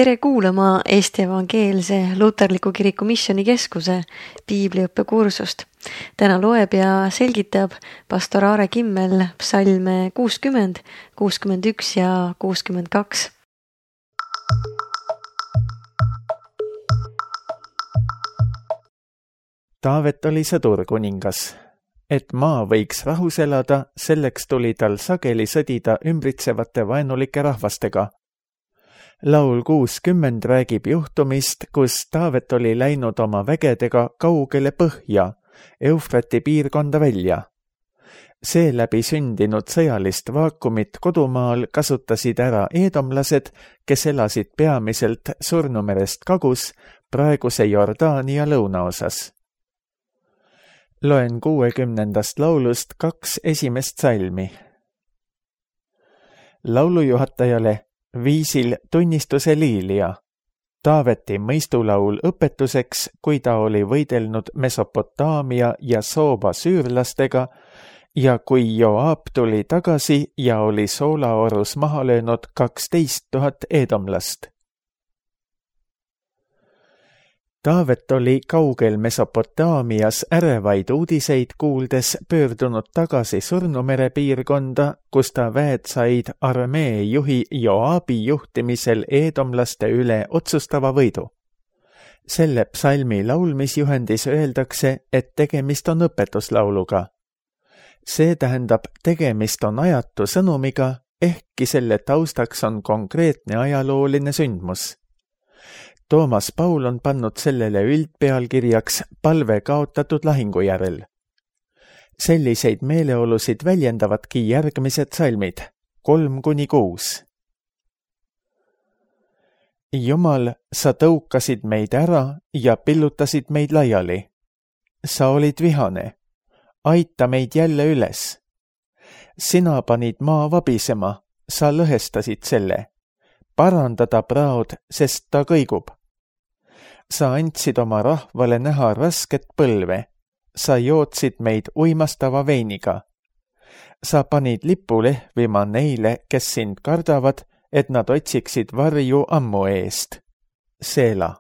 Tere kuulama Eesti Evangeelse Luterliku Kiriku Missioonikeskuse piibliõppekursust. Täna loeb ja selgitab pastor Aare Kimmel psalme 60, 61 ja 62. Taavet oli sõdurkuningas. Et maa võiks rahus elada, selleks tuli tal sageli sõdida ümbritsevate vaenulike rahvastega. Laul 60 räägib juhtumist, kus Taavet oli läinud oma vägedega kaugele põhja, Eufrati piirkonda välja. Seeläbi sündinud sõjalist vaakumit kodumaal kasutasid ära eedomlased, kes elasid peamiselt Surnumerest kagus, praeguse Jordaania lõunaosas. Loen 60. laulust 2 esimest salmi. Laulujuhatajale viisil tunnistuse liilia. Taaveti mõistulaul õpetuseks, kui ta oli võidelnud Mesopotaamia ja Sooba süürlastega ja kui Joab tuli tagasi ja oli soolaorus maha löönud 12 000 eedomlast. Taavet oli kaugel Mesopotaamias ärevaid uudiseid kuuldes pöördunud tagasi Surnumere piirkonda, kus ta väed said armee juhi Joabi juhtimisel eedomlaste üle otsustava võidu. Selle psalmi laulmisjuhendis öeldakse, et tegemist on õpetuslauluga. See tähendab, tegemist on ajatu sõnumiga, ehkki selle taustaks on konkreetne ajalooline sündmus. Toomas Paul on pannud sellele üldpealkirjaks palve kaotatud lahingu järel. Selliseid meeleolusid väljendavadki järgmised salmid, 3-6. Jumal, sa tõukasid meid ära ja pillutasid meid laiali. Sa olid vihane. Aita meid jälle üles. Sina panid maa vabisema, sa lõhestasid selle. Parandada praod, sest ta kõigub. Sa andsid oma rahvale näha rasket põlve. Sa jootsid meid uimastava veiniga. Sa panid lipu lehvima neile, kes sind kardavad, et nad otsiksid varju ammu eest. Seela.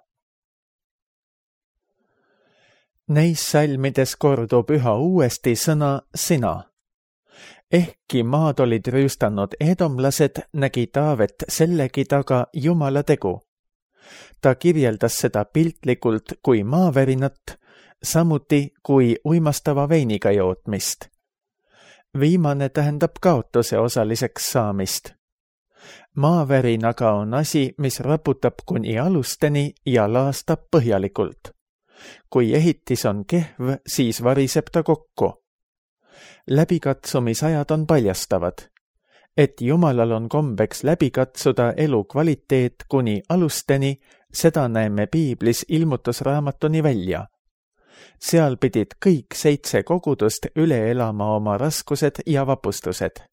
Neis salmides kordub üha uuesti sõna sina. Ehkki maad olid rüüstanud eedomlased, nägi Taavet sellegi taga Jumala tegu. Ta kirjeldas seda piltlikult kui maavärinat, samuti kui uimastava veiniga jootmist. Viimane tähendab kaotuse osaliseks saamist. Maavärin aga on asi, mis raputab kuni alusteni ja laastab põhjalikult. Kui ehitis on kehv, siis variseb ta kokku. Läbikatsumisajad on paljastavad. Et Jumalal on kombeks läbikatsuda elu kvaliteet kuni alusteni, seda näeme piiblis ilmutusraamatuni välja. Seal pidid kõik 7 kogudust üle elama oma raskused ja vapustused.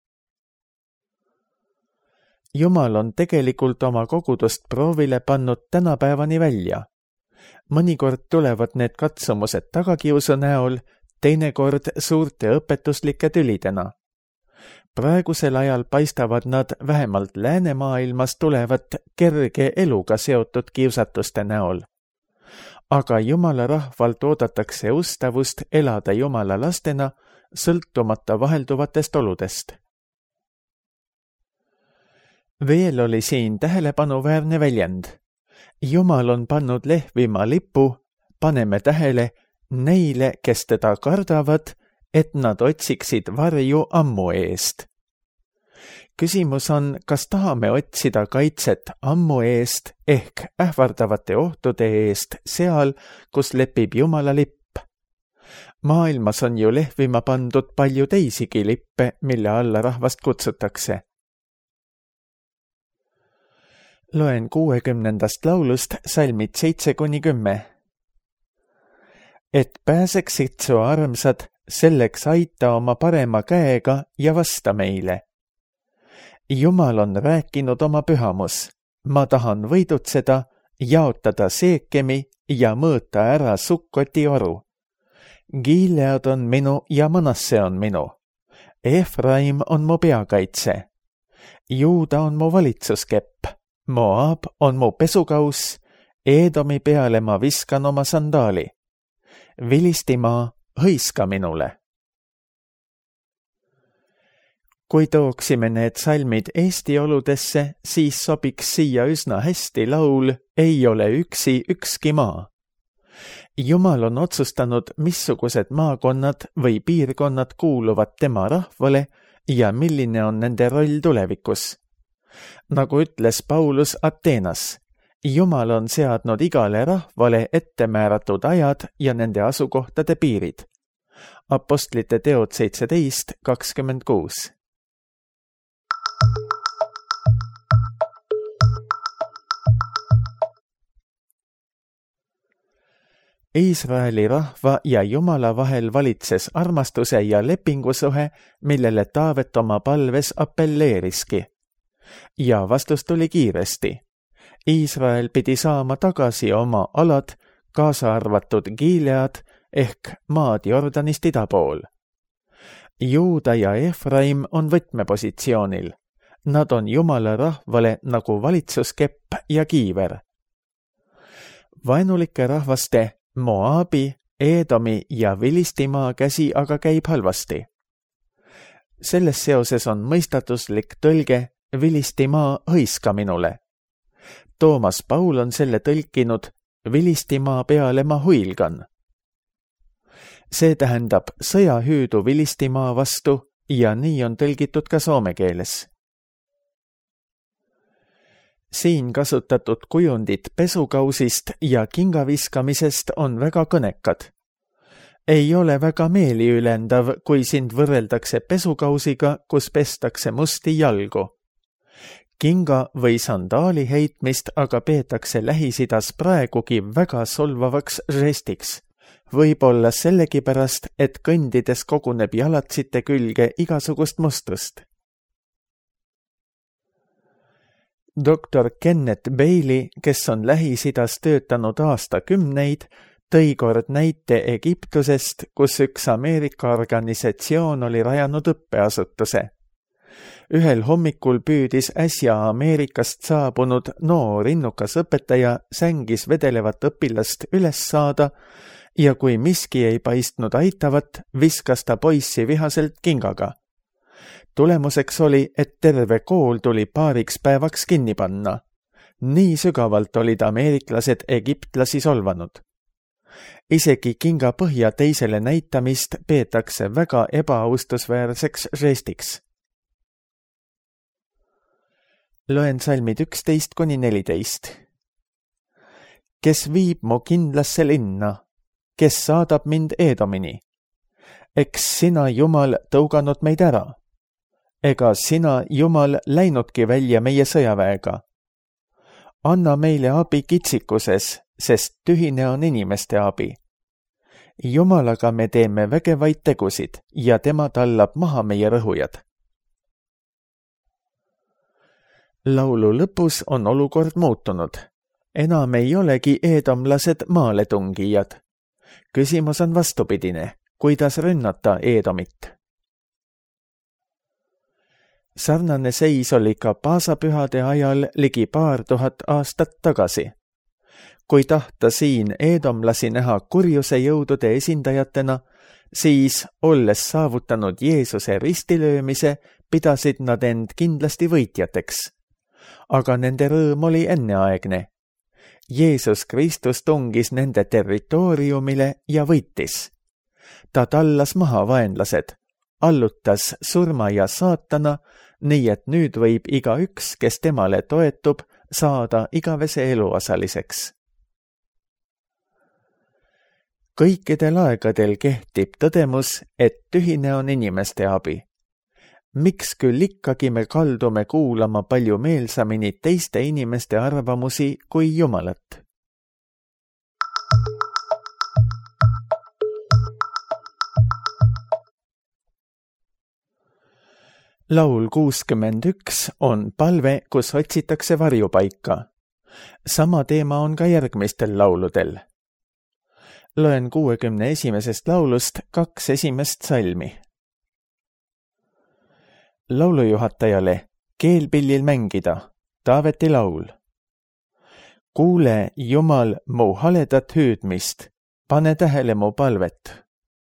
Jumal on tegelikult oma kogudust proovile pannud tänapäevani välja. Mõnikord tulevad need katsumused tagakiusu näol, teinekord suurte õpetuslike tülidena. Praegusel ajal paistavad nad vähemalt läänemaailmas tulevat kerge eluga seotud kiusatuste näol. Aga Jumala rahvalt oodatakse ustavust elada Jumala lastena, sõltumata vahelduvatest oludest. Veel oli siin tähelepanuväärne väljend. Jumal on pannud lehvima lipu, paneme tähele, neile, kes teda kardavad, et nad otsiksid varju ammu eest. Küsimus on, kas tahame otsida kaitset ammu eest ehk ähvardavate ohtude eest seal, kus lepib Jumala lipp. Maailmas on ju lehvima pandud palju teisigi lippe, mille alla rahvast kutsutakse. Loen 60. laulust salmid 7-10. Et pääseksid su armsad, selleks aita oma parema käega ja vasta meile. Jumal on rääkinud oma pühamus. Ma tahan võidutseda, jaotada Seekemi ja mõõta ära Sukkoti oru. Gilead on minu ja Manasse on minu. Efraim on mu peakaitse. Juuda on mu valitsuskepp. Moab on mu pesukauss, Eedomi peale ma viskan oma sandaali. Filistimaa, hõiska minule. Kui tooksime need salmid Eesti oludesse, siis sobiks siia üsna hästi laul Ei ole üksi ükski maa. Jumal on otsustanud, missugused maakonnad või piirkonnad kuuluvad tema rahvale ja milline on nende roll tulevikus. Nagu ütles Paulus Ateenas, Jumal on seadnud igale rahvale ettemääratud ajad ja nende asukohtade piirid. Apostlite teod 17:26. Iisraeli rahva ja Jumala vahel valitses armastuse ja lepingusuhe, millele Taavet oma palves appelleeriski. Ja vastus tuli kiiresti. Iisrael pidi saama tagasi oma alad, kaasa arvatud Gilead ehk maad Jordanist ida pool. Juuda ja Efraim on võtmepositsioonil. Nad on Jumala rahvale nagu valitsuskepp ja kiiver. Vaenulike rahvaste Moabi, Eedomi ja Filistimaa käsi aga käib halvasti. Selles seoses on mõistatuslik tõlge Filistimaa, hõiska minule. Toomas Paul on selle tõlkinud Filistimaa peale ma huilgan. See tähendab sõjahüüdu Filistimaa vastu ja nii on tõlgitud ka soome keeles. Siin kasutatud kujundid pesukausist ja kingaviskamisest on väga kõnekad. Ei ole väga meeliülendav, kui sind võrreldakse pesukausiga, kus pestakse musti jalgu. Kinga või sandaali heitmist aga peetakse Lähis-Idas praegugi väga solvavaks žestiks. Võib-olla sellegipärast, et kõndides koguneb jalatsite külge igasugust mustust. Dr. Kenneth Bailey, kes on Lähis-Idas töötanud aastakümneid, tõi kord näite Egiptusest, kus üks Ameerika organisatsioon oli rajanud õppeasutuse. Ühel hommikul püüdis äsja Ameerikast saabunud noor innukas õpetaja sängis vedelevat õpilast üles saada ja kui miski ei paistnud aitavat, viskas ta poissi vihaselt kingaga. Tulemuseks oli, et terve kool tuli paariks päevaks kinni panna. Nii sügavalt olid ameeriklased egiptlasi solvanud. Isegi kinga põhja teisele näitamist peetakse väga ebaaustusväärseks žestiks. Loen salmid 11-14. Kes viib mu kindlasse linna, kes saadab mind Eedomini? Eks sina, Jumal, tõuganud meid ära. Ega sina, Jumal, läinudki välja meie sõjaväega. Anna meile abi kitsikuses, sest tühine on inimeste abi. Jumalaga me teeme vägevaid tegusid ja tema tallab maha meie rõhujad. Laulu lõpus on olukord muutunud. Enam ei olegi eedomlased maaletungijad. Küsimus on vastupidine. Kuidas rünnata Eedomit? Sarnane seis oli ka paasapühade ajal ligi 2000 aastat tagasi. Kui tahta siin eedomlasi näha kurjuse jõudude esindajatena, siis, olles saavutanud Jeesuse ristilöömise, pidasid nad end kindlasti võitjateks. Aga nende rõõm oli enneaegne. Jeesus Kristus tungis nende territooriumile ja võitis. Ta tallas maha vaenlased, allutas surma ja saatana, nii et nüüd võib igaüks, kes temale toetub, saada igavese eluosaliseks. Kõikidel aegadel kehtib tõdemus, et tühine on inimeste abi. Miks küll ikkagi me kaldume kuulama palju meelsamini teiste inimeste arvamusi kui Jumalat? Laul 61 on palve, kus otsitakse varjupaika. Sama teema on ka järgmistel lauludel. Loen 61. laulust 2 esimest salmi. Laulujuhatajale keelpillil mängida, Taaveti laul. kuule, Jumal, mu haledat hüüdmist, pane tähele mu palvet.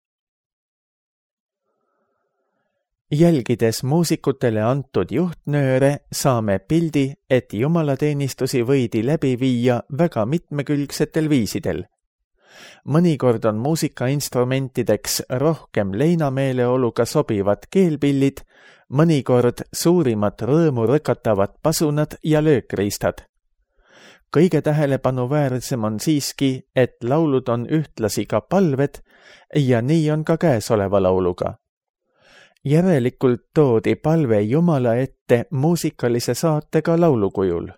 Jälgides muusikutele antud juhtnööre, saame pildi, et jumalateenistusi võidi läbi viia väga mitmekülgsetel viisidel. Mõnikord on muusikainstrumentideks rohkem leinameeleoluga sobivad keelpillid, mõnikord suurimat rõõmu rõkatavad pasunad ja löökriistad. Kõige tähelepanu-väärsem on siiski, et laulud on ühtlasi ka palved ja nii on ka käesoleva lauluga. Järelikult toodi palve Jumala ette muusikalise saatega laulukujul.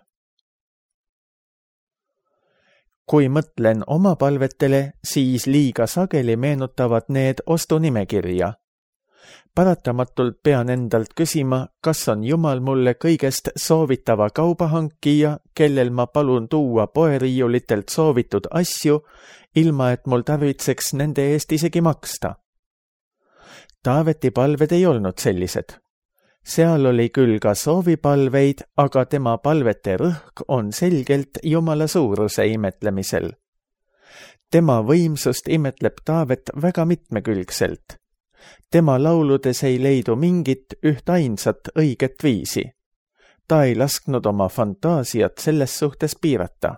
Kui mõtlen oma palvetele, siis liiga sageli meenutavad need ostunimekirja. Paratamatult pean endalt küsima, kas on Jumal mulle kõigest soovitava kaubahankija, kellel ma palun tuua poeriiulitelt soovitud asju, ilma et mul tarvitseks nende eest isegi maksta. Taaveti palved ei olnud sellised. Seal oli küll ka soovipalveid, aga tema palvete rõhk on selgelt Jumala suuruse imetlemisel. Tema võimsust imetleb Taavet väga mitmekülgselt. Tema lauludes ei leidu mingit ühtainsat õiget viisi. Ta ei lasknud oma fantaasiat selles suhtes piirata.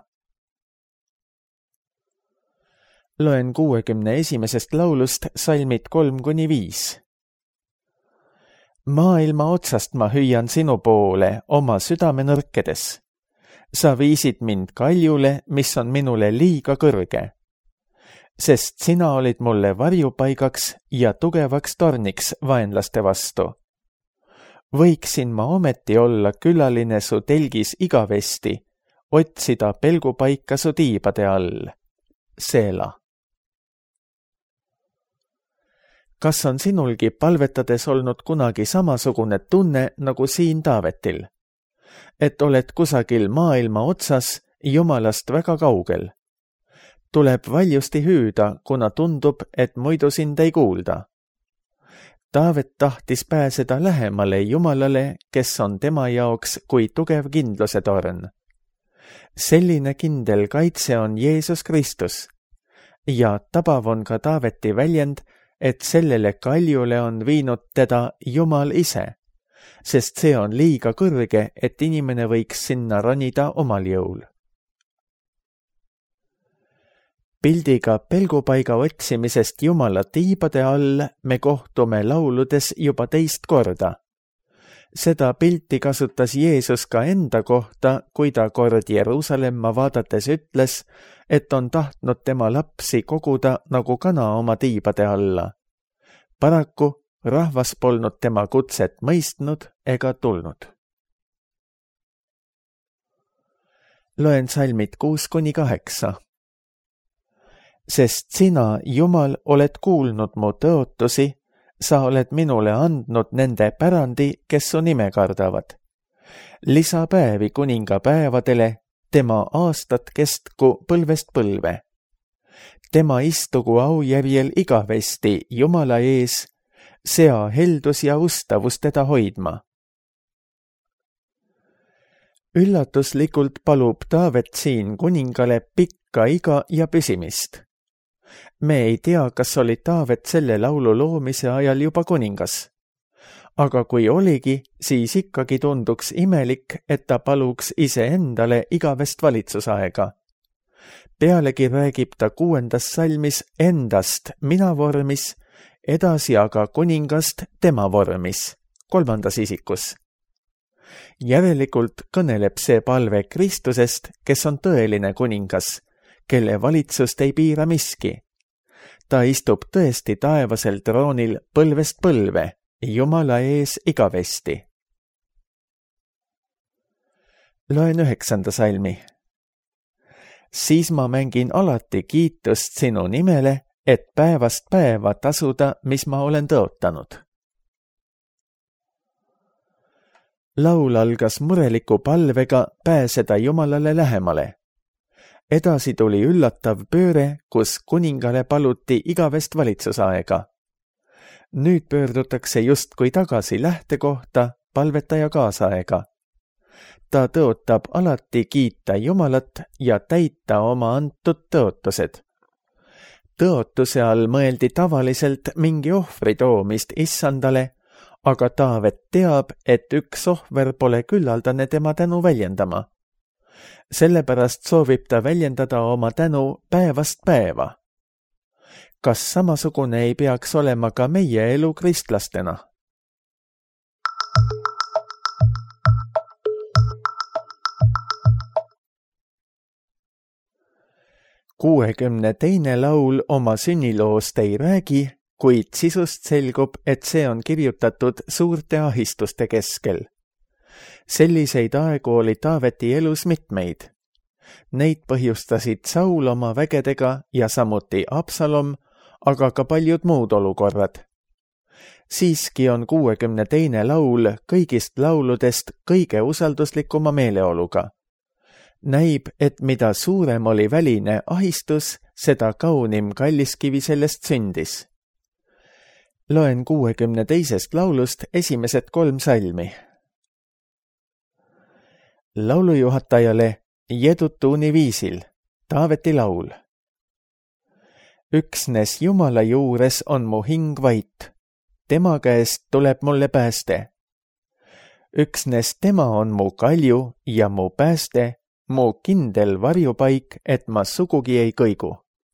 Loen 61. laulust salmid 3-5. Maailma otsast ma hüüan sinu poole oma südame nõrkedes. Sa viisid mind kaljule, mis on minule liiga kõrge. Sest sina olid mulle varjupaigaks ja tugevaks torniks vaenlaste vastu. Võiksin ma ometi olla külaline su telgis igavesti, otsida pelgupaika su tiibade all. Seela. Kas on sinulgi palvetades olnud kunagi samasugune tunne nagu siin Taavetil? Et oled kusagil maailma otsas, Jumalast väga kaugel. Tuleb valjusti hüüda, kuna tundub, et muidu sind ei kuulda. Taavet tahtis pääseda lähemale Jumalale, kes on tema jaoks kui tugev kindluse torn. Selline kindel kaitse on Jeesus Kristus. Ja tabav on ka Taaveti väljend, et sellele kaljule on viinud teda Jumal ise, sest see on liiga kõrge, et inimene võiks sinna ronida omal jõul. Pildiga pelgupaiga otsimisest Jumala tiibade all me kohtume lauludes juba teist korda. Seda pilti kasutas Jeesus ka enda kohta, kui ta kord Jeruusalemma vaadates ütles, et on tahtnud tema lapsi koguda nagu kana oma tiibade alla. Paraku rahvas polnud tema kutset mõistnud ega tulnud. Loen salmid 6-8. Sest sina, Jumal, oled kuulnud mu tõotusi, sa oled minule andnud nende pärandi, kes su nime kardavad. Lisapäevi kuningapäevadele, tema aastat kestku põlvest põlve. Tema istugu aujärjel igavesti Jumala ees, sea heldus ja ustavus teda hoidma. Üllatuslikult palub Taavet siin kuningale pikka iga ja püsimist. Me ei tea, kas oli Taavet selle laulu loomise ajal juba kuningas. Aga kui oligi, siis ikkagi tunduks imelik, et ta paluks iseendale igavest valitsusaega. Pealegi räägib ta 6. salmis endast mina vormis, edasi aga kuningast tema vormis, 3. isikus. Järelikult kõneleb see palve Kristusest, kes on tõeline kuningas, kelle valitsust ei piira miski. Ta istub tõesti taevasel troonil põlvest põlve, Jumala ees igavesti. Loen 9. salmi. Siis ma mängin alati kiitust sinu nimele, et päevast päeva tasuda, mis ma olen tõotanud. Laul algas mureliku palvega pääseda Jumalale lähemale. Edasi tuli üllatav pööre, kus kuningale paluti igavest valitsusaega. Nüüd pöördutakse justkui tagasi lähtekohta palvetaja kaasaega. ta tõotab alati kiita Jumalat ja täita oma antud tõotused. Tõotuse all mõeldi tavaliselt mingi ohvri toomist issandale, aga Taavet teab, et üks ohver pole küllaldane tema tänu väljendama. Sellepärast soovib ta väljendada oma tänu päevast päeva. Kas samasugune ei peaks olema ka meie elu kristlastena? Kuuekümne teine laul oma sünniloost ei räägi, kuid sisust selgub, et see on kirjutatud suurte ahistuste keskel. Selliseid aegu oli Taaveti elus mitmeid. Neid põhjustasid Saul oma vägedega ja samuti Absalom, aga ka paljud muud olukorrad. Siiski on 62. laul kõigist lauludest kõige usalduslikuma meeleoluga. Näib, et mida suurem oli väline ahistus, seda kaunim kalliskivi sellest sündis. Loen 62. laulust esimesed 3 salmi. Laulujuhatajale Jedutuuni viisil, Taaveti laul. Üksnes Jumala juures on mu hing vait, tema käest tuleb mulle pääste. Üksnes tema on mu kalju ja mu pääste, mu kindel varjupaik, et ma sugugi ei kõigu.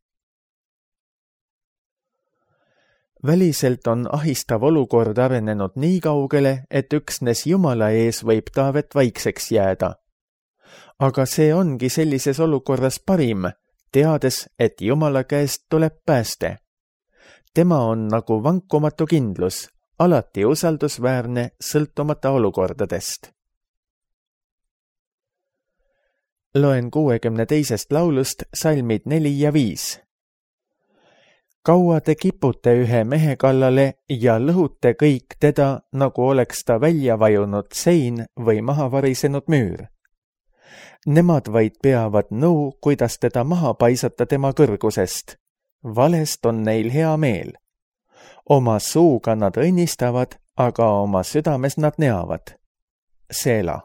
Väliselt on ahistav olukord arenenud nii kaugele, et üksnes Jumala ees võib Taavet vaikseks jääda. Aga see ongi sellises olukorras parim, teades, et Jumala käest tuleb pääste. Tema on nagu vankumatu kindlus, alati usaldusväärne sõltumata olukordadest. Loen 62. laulust salmid 4 ja 5. Kaua te kipute ühe mehe kallale ja lõhute kõik teda, nagu oleks ta välja vajunud sein või maha varisenud müür. Nemad vaid peavad nõu, kuidas teda maha paisata tema kõrgusest. Valest on neil hea meel. Oma suuga nad õnnistavad, aga oma südames nad neavad. Seela.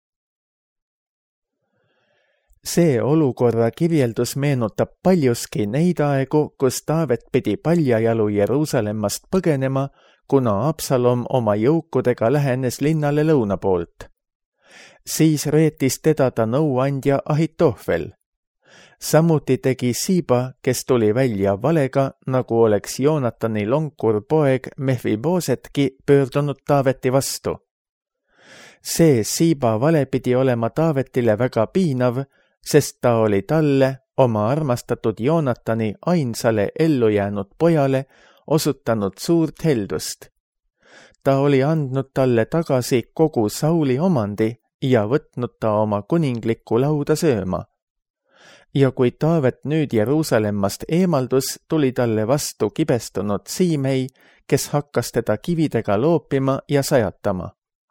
See olukorra kirjeldus meenutab paljuski neid aegu, kus Taavet pidi paljajalu Jeruusalemmast põgenema, kuna Absalom oma jõukudega lähenes linnale lõuna poolt. Siis reetis teda ta nõuandja Ahitofel. Samuti tegi Siiba, kes tuli välja valega, nagu oleks Joonatani lonkur poeg Mephibosetki pöördunud Taaveti vastu. See Siiba vale pidi olema Taavetile väga piinav, sest ta oli talle, oma armastatud Joonatani ainsale ellujäänud pojale, osutanud suurt heldust. Ta oli andnud talle tagasi kogu Sauli omandi ja võtnud ta oma kuninglikku lauda sööma. Ja kui Taavet nüüd Jeruusalemmast eemaldus, tuli talle vastu kibestunud Siimei, kes hakkas teda kividega loopima ja sajatama.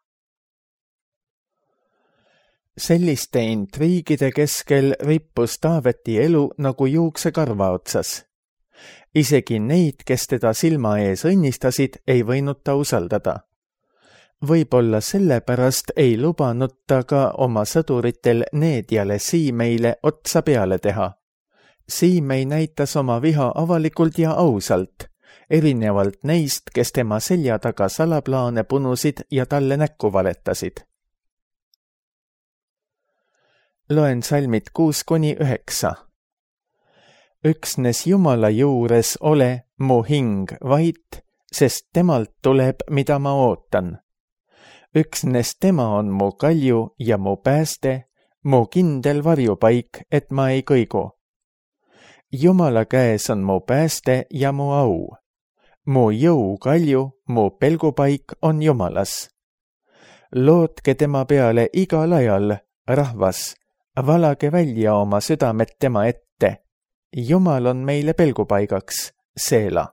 Selliste intriigide keskel rippus Taaveti elu nagu juuksekarva otsas. Isegi neid, kes teda silma ees õnnistasid, ei võinud ta usaldada. Võib-olla sellepärast ei lubanud ta ka oma sõduritel Needjale Siimeile otsa peale teha. Siimei näitas oma viha avalikult ja ausalt, erinevalt neist, kes tema selja taga salaplaane punusid ja talle näkku valetasid. Loen salmid 6-9. Üksnes Jumala juures ole mu hing vait, sest temalt tuleb, mida ma ootan. Üksnes tema on mu kalju ja mu pääste, mu kindel varjupaik, et ma ei kõigu. Jumala käes on mu pääste ja mu au. Mu jõu kalju, mu pelgupaik on Jumalas. Lootke tema peale igal ajal, rahvas, valage välja oma südamed tema ette. Jumal on meile pelgupaigaks, Seela.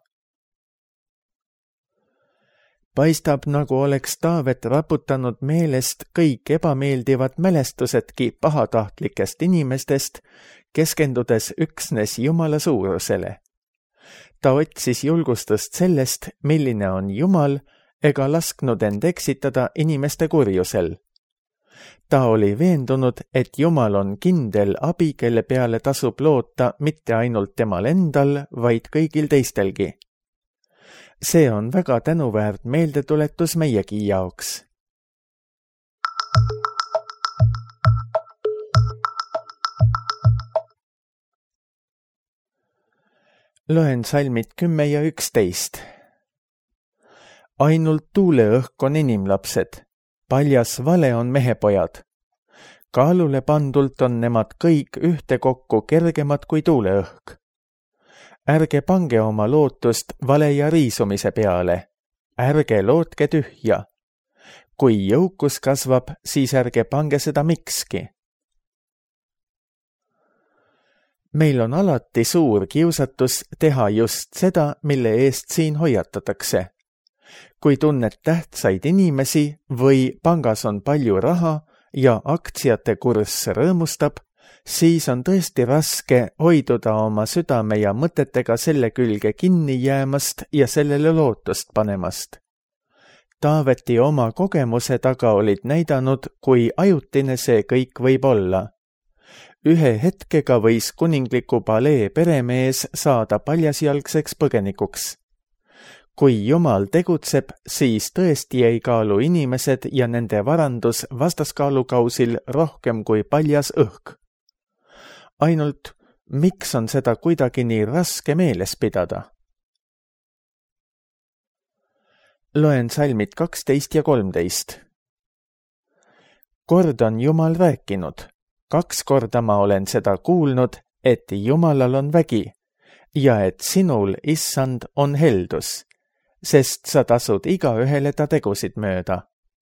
Paistab, nagu oleks Taavet raputanud meelest kõik ebameeldivad mälestusedki pahatahtlikest inimestest, keskendudes üksnes Jumala suurusele. Ta otsis julgustust sellest, milline on Jumal, ega lasknud end eksitada inimeste kurjusel. Ta oli veendunud, et Jumal on kindel abi, kelle peale tasub loota mitte ainult temal endal, vaid kõigil teistelgi. See on väga tänuväärt meeldetuletus meiegi jaoks. Loen salmid 10 ja 11. Ainult tuuleõhk on inimlapsed, paljas vale on mehepojad. Kaalule pandult on nemad kõik ühtekokku kergemad kui tuuleõhk. Ärge pange oma lootust vale ja riisumise peale, ärge lootke tühja. Kui jõukus kasvab, siis ärge pange seda mikski. Meil on alati suur kiusatus teha just seda, mille eest siin hoiatatakse. Kui tunned tähtsaid inimesi või pangas on palju raha ja aktsiate kurss rõõmustab, siis on tõesti raske hoiduda oma südame ja mõtetega selle külge kinni jäämast ja sellele lootust panemast. Taaveti oma kogemuse taga olid näidanud, kui ajutine see kõik võib olla. Ühe hetkega võis kuningliku palee peremees saada paljasjalgseks põgenikuks. Kui Jumal tegutseb, siis tõesti ei kaalu inimesed ja nende varandus vastaskaalukausil rohkem kui paljas õhk. Ainult, miks on seda kuidagi nii raske meeles pidada? Loen salmid 12 ja 13. Kord on Jumal rääkinud. 2 korda ma olen seda kuulnud, et Jumalal on vägi ja et sinul, issand, on heldus, sest sa tasud igaühele ta tegusid mööda.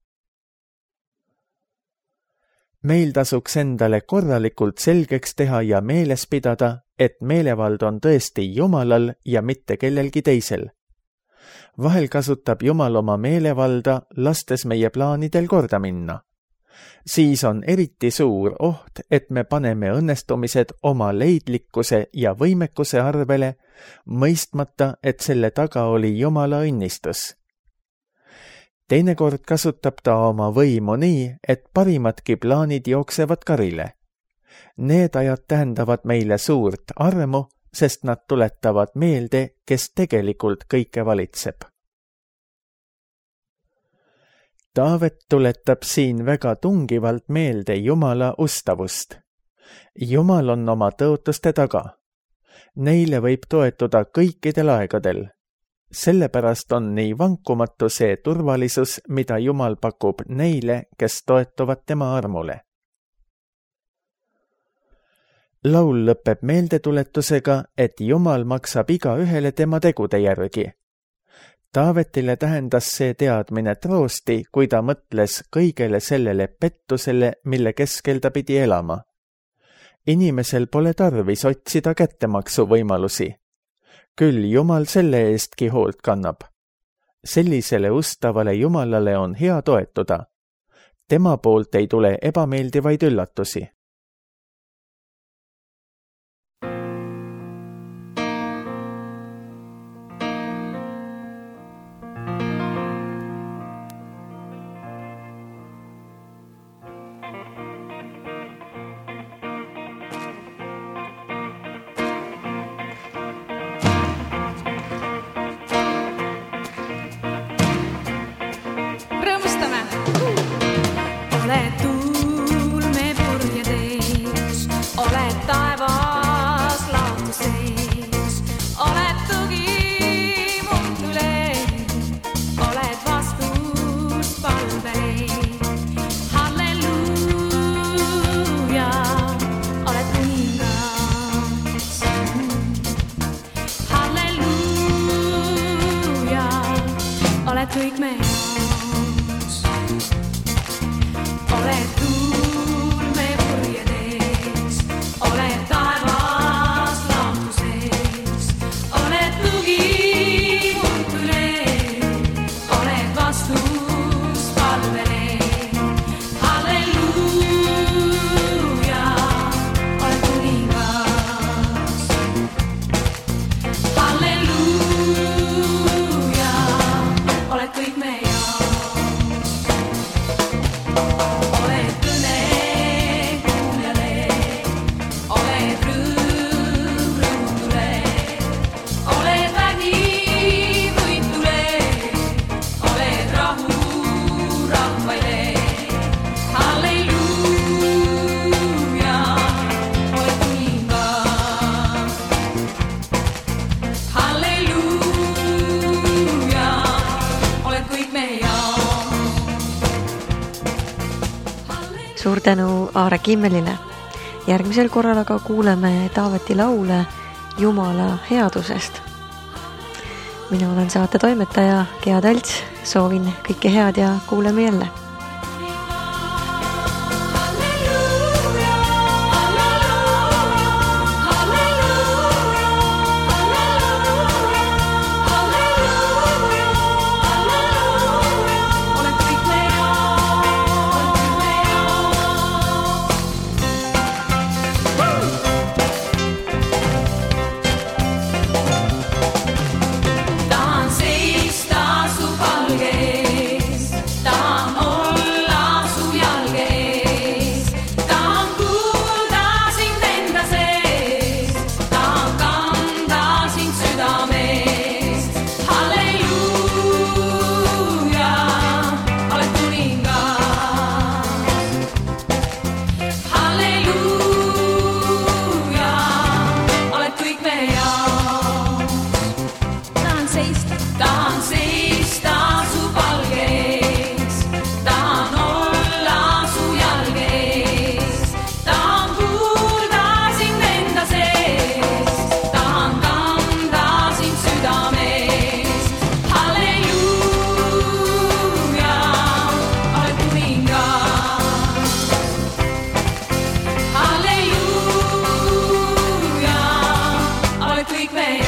Meil tasuks endale korralikult selgeks teha ja meeles pidada, et meelevald on tõesti Jumalal ja mitte kellelgi teisel. Vahel kasutab Jumal oma meelevalda, lastes meie plaanidel korda minna. Siis on eriti suur oht, et me paneme õnnestumised oma leidlikkuse ja võimekuse arvele, mõistmata, et selle taga oli Jumala õnnistus. Teinekord kasutab ta oma võimu nii, et parimadki plaanid jooksevad karile. Need ajad tähendavad meile suurt armu, sest nad tuletavad meelde, kes tegelikult kõike valitseb. Taavet tuletab siin väga tungivalt meelde Jumala ustavust. Jumal on oma tõotuste taga. Neile võib toetuda kõikidel aegadel. Sellepärast on nii vankumatu see turvalisus, mida Jumal pakub neile, kes toetuvad tema armule. Laul lõpeb meeldetuletusega, et Jumal maksab igaühele tema tegude järgi. Taavetile tähendas see teadmine troosti, kui ta mõtles kõigele sellele pettusele, mille keskel ta pidi elama. Inimesel pole tarvis otsida kättemaksu võimalusi. Küll Jumal selle eestki hoolt kannab. Sellisele ustavale Jumalale on hea toetuda. Tema poolt ei tule ebameeldivaid üllatusi. Kõik me jaoks. Oled tuul me purjedes, oled taevas laotuses, oled tugi muutule, oled vastus palvele. Halleluuja, oled kuningas. Halleluuja, kõik me suur tänu Aare Kimmelile. Järgmisel korral aga kuuleme Taaveti laule Jumala headusest. Mina olen saate toimetaja Gea Talts, soovin kõike head ja kuuleme jälle. Kõik me